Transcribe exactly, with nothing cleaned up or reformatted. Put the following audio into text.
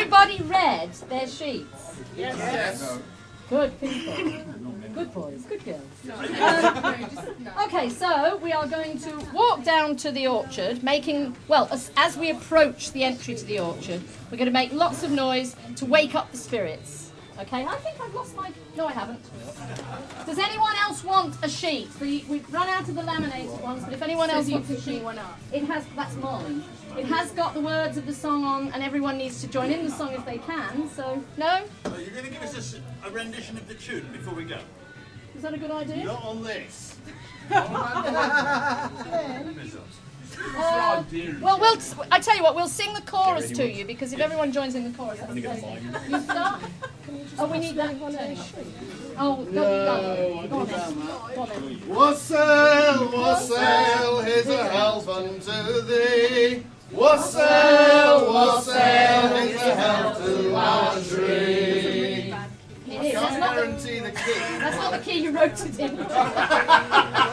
everybody read their sheets? Yes. Yes. Good people. Good boys, good girls. Um, okay, so we are going to walk down to the orchard, making, well, as, as we approach the entry to the orchard, we're going to make lots of noise to wake up the spirits. Okay, I think I've lost my, no I haven't. Does anyone else want a sheet? We, we've run out of the laminated ones, but if anyone else wants a sheet, one up. It has, that's mine. It has got the words of the song on, and everyone needs to join in the song if they can, so, no? So you're going to give us a, a rendition of the tune before we go? Is that a good idea? Not on this. Uh, well, we'll. I tell you what, we'll sing the chorus to you because if everyone joins in the chorus, that's great. You start. Oh, we need that one. Oh, no, no. Go on then. Go on then. Wassail, wassail, here's a health unto thee. Wassail, wassail, here's a health to our tree. It is. That's not the, Guarantee the key. that's not the key you wrote it in.